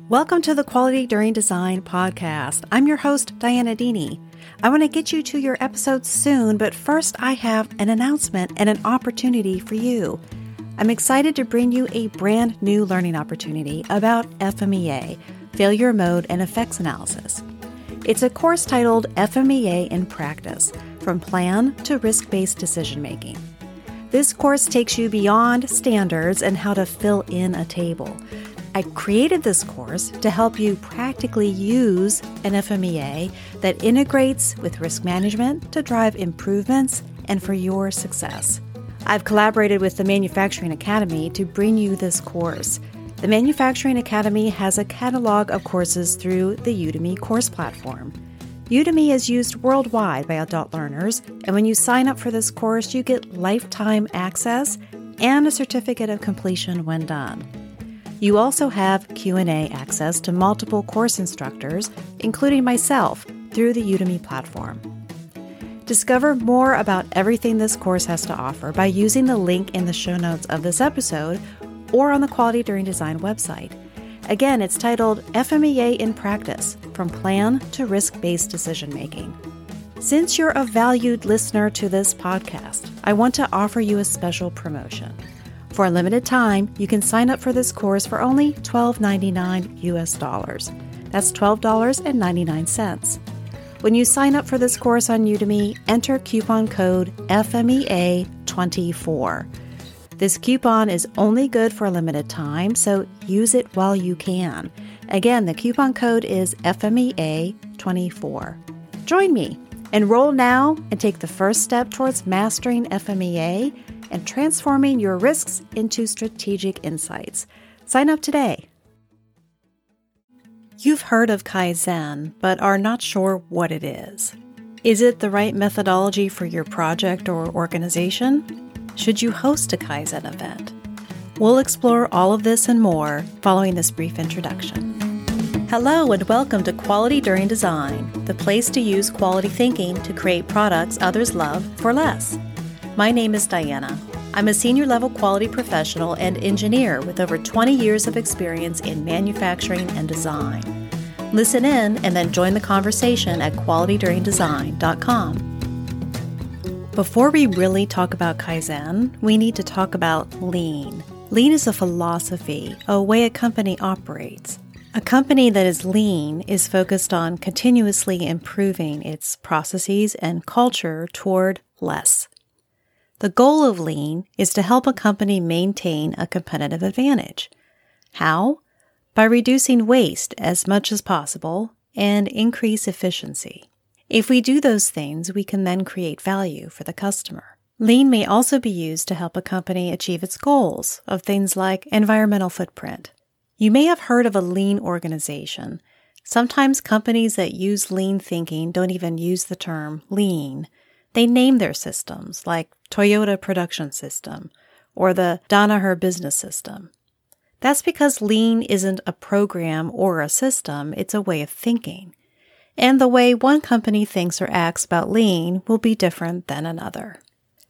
Welcome to the Quality During Design podcast. I'm your host, Diana Dini. I want to get you to your episodes soon, but first I have an announcement and an opportunity for you. I'm excited to bring you a brand new learning opportunity about FMEA, Failure Mode and Effects Analysis. It's a course titled FMEA in Practice, From Plan to Risk-Based Decision Making. This course takes you beyond standards and how to fill in a table. I created this course to help you practically use an FMEA that integrates with risk management to drive improvements and for your success. I've collaborated with the Manufacturing Academy to bring you this course. The Manufacturing Academy has a catalog of courses through the Udemy course platform. Udemy is used worldwide by adult learners, and when you sign up for this course, you get lifetime access and a certificate of completion when done. You also have Q&A access to multiple course instructors, including myself, through the Udemy platform. Discover more about everything this course has to offer by using the link in the show notes of this episode or on the Quality During Design website. Again, it's titled FMEA in Practice, From Plan to Risk-Based Decision Making. Since you're a valued listener to this podcast, I want to offer you a special promotion. For a limited time, you can sign up for this course for only $12.99 US dollars. That's $12.99. When you sign up for this course on Udemy, enter coupon code FMEA24. This coupon is only good for a limited time, so use it while you can. Again, the coupon code is FMEA24. Join me. Enroll now and take the first step towards mastering FMEA and transforming your risks into strategic insights. Sign up today. You've heard of Kaizen, but are not sure what it is. Is it the right methodology for your project or organization? Should you host a Kaizen event? We'll explore all of this and more following this brief introduction. Hello and welcome to Quality During Design, the place to use quality thinking to create products others love for less. My name is Diana. I'm a senior-level quality professional and engineer with over 20 years of experience in manufacturing and design. Listen in and then join the conversation at qualityduringdesign.com. Before we really talk about Kaizen, we need to talk about Lean. Lean is a philosophy, a way a company operates. A company that is lean is focused on continuously improving its processes and culture toward less. The goal of Lean is to help a company maintain a competitive advantage. How? By reducing waste as much as possible and increase efficiency. If we do those things, we can then create value for the customer. Lean may also be used to help a company achieve its goals of things like environmental footprint. You may have heard of a lean organization. Sometimes companies that use lean thinking don't even use the term lean. They name their systems like Toyota Production System or the Danaher Business System. That's because lean isn't a program or a system, it's a way of thinking. And the way one company thinks or acts about lean will be different than another.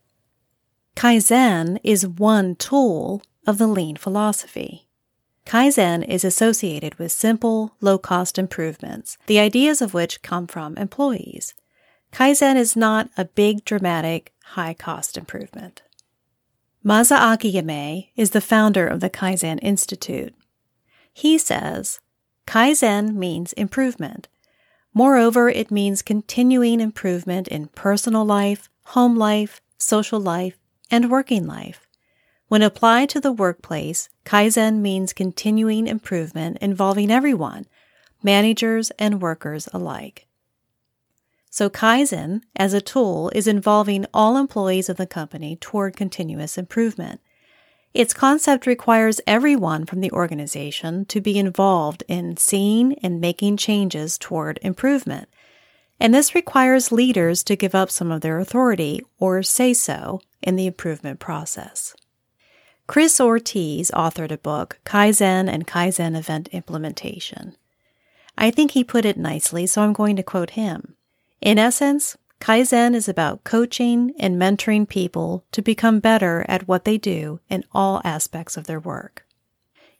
Kaizen is one tool of the lean philosophy. Kaizen is associated with simple, low-cost improvements, the ideas of which come from employees. Kaizen is not a big, dramatic, high-cost improvement. Masaaki Yamei is the founder of the Kaizen Institute. He says, Kaizen means improvement. Moreover, it means continuing improvement in personal life, home life, social life, and working life. When applied to the workplace, Kaizen means continuing improvement involving everyone, managers and workers alike. So Kaizen, as a tool, is involving all employees of the company toward continuous improvement. Its concept requires everyone from the organization to be involved in seeing and making changes toward improvement. And this requires leaders to give up some of their authority or say-so in the improvement process. Chris Ortiz authored a book, Kaizen and Kaizen Event Implementation. I think he put it nicely, so I'm going to quote him. In essence, Kaizen is about coaching and mentoring people to become better at what they do in all aspects of their work.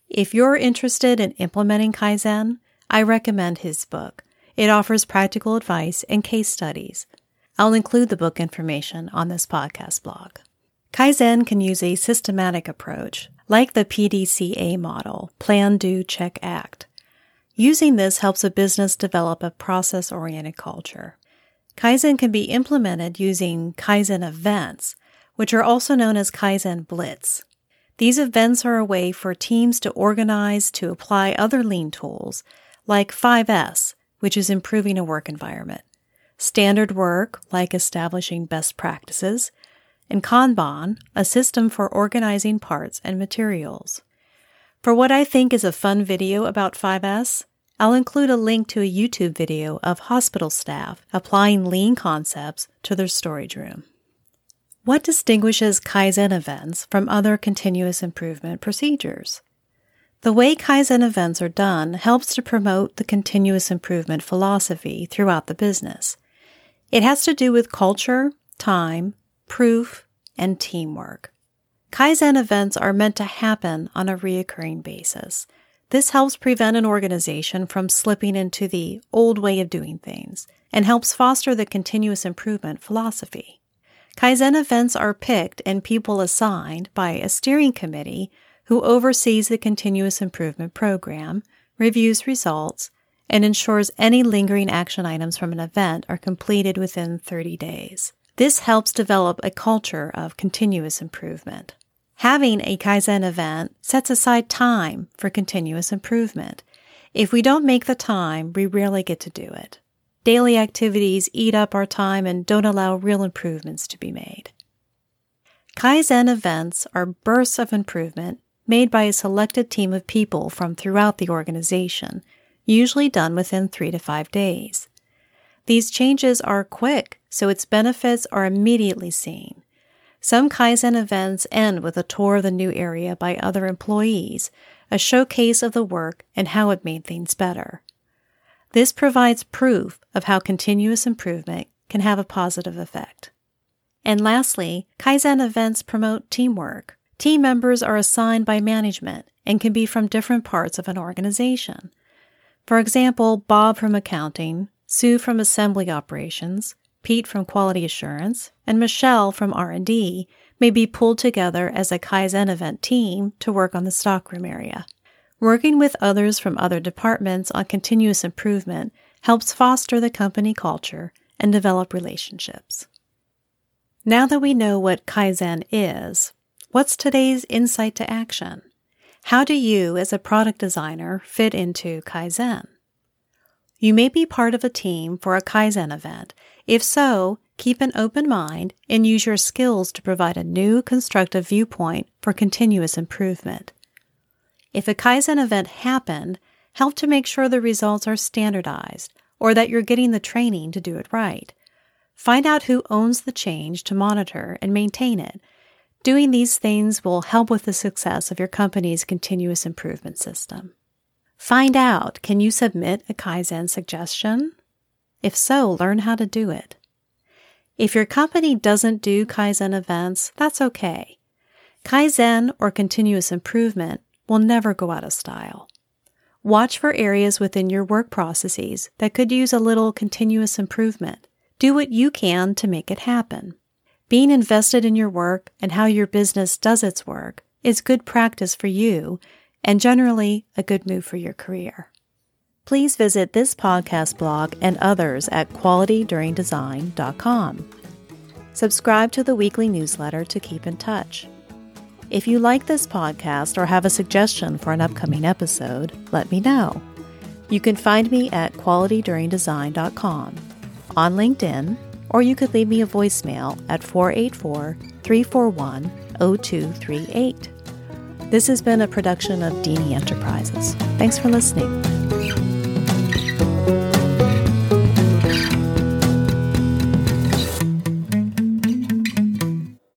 If you're interested in implementing Kaizen, I recommend his book. It offers practical advice and case studies. I'll include the book information on this podcast blog. Kaizen can use a systematic approach, like the PDCA model, Plan, Do, Check, Act. Using this helps a business develop a process-oriented culture. Kaizen can be implemented using Kaizen events, which are also known as Kaizen Blitz. These events are a way for teams to organize to apply other lean tools, like 5S, which is improving a work environment, standard work, like establishing best practices, and Kanban, a system for organizing parts and materials. For what I think is a fun video about 5S, I'll include a link to a YouTube video of hospital staff applying lean concepts to their storage room. What distinguishes Kaizen events from other continuous improvement procedures? The way Kaizen events are done helps to promote the continuous improvement philosophy throughout the business. It has to do with culture, time, proof, and teamwork. Kaizen events are meant to happen on a recurring basis. This helps prevent an organization from slipping into the old way of doing things and helps foster the continuous improvement philosophy. Kaizen events are picked and people assigned by a steering committee who oversees the continuous improvement program, reviews results, and ensures any lingering action items from an event are completed within 30 days. This helps develop a culture of continuous improvement. Having a Kaizen event sets aside time for continuous improvement. If we don't make the time, we rarely get to do it. Daily activities eat up our time and don't allow real improvements to be made. Kaizen events are bursts of improvement made by a selected team of people from throughout the organization, usually done within 3 to 5 days. These changes are quick, so its benefits are immediately seen. Some Kaizen events end with a tour of the new area by other employees, a showcase of the work and how it made things better. This provides proof of how continuous improvement can have a positive effect. And lastly, Kaizen events promote teamwork. Team members are assigned by management and can be from different parts of an organization. For example, Bob from accounting, Sue from assembly operations, Pete from quality assurance, and Michelle from R&D may be pulled together as a Kaizen event team to work on the stockroom area. Working with others from other departments on continuous improvement helps foster the company culture and develop relationships. Now that we know what Kaizen is, what's today's insight to action? How do you, as a product designer, fit into Kaizen? You may be part of a team for a Kaizen event. If so, keep an open mind and use your skills to provide a new, constructive viewpoint for continuous improvement. If a Kaizen event happened, help to make sure the results are standardized or that you're getting the training to do it right. Find out who owns the change to monitor and maintain it. Doing these things will help with the success of your company's continuous improvement system. Find out, can you submit a Kaizen suggestion? If so, learn how to do it. If your company doesn't do Kaizen events, that's okay. Kaizen or continuous improvement will never go out of style. Watch for areas within your work processes that could use a little continuous improvement. Do what you can to make it happen. Being invested in your work and how your business does its work is good practice for you and generally a good move for your career. Please visit this podcast blog and others at qualityduringdesign.com. Subscribe to the weekly newsletter to keep in touch. If you like this podcast or have a suggestion for an upcoming episode, let me know. You can find me at qualityduringdesign.com, on LinkedIn, or you could leave me a voicemail at 484-341-0238. This has been a production of Dini Enterprises. Thanks for listening.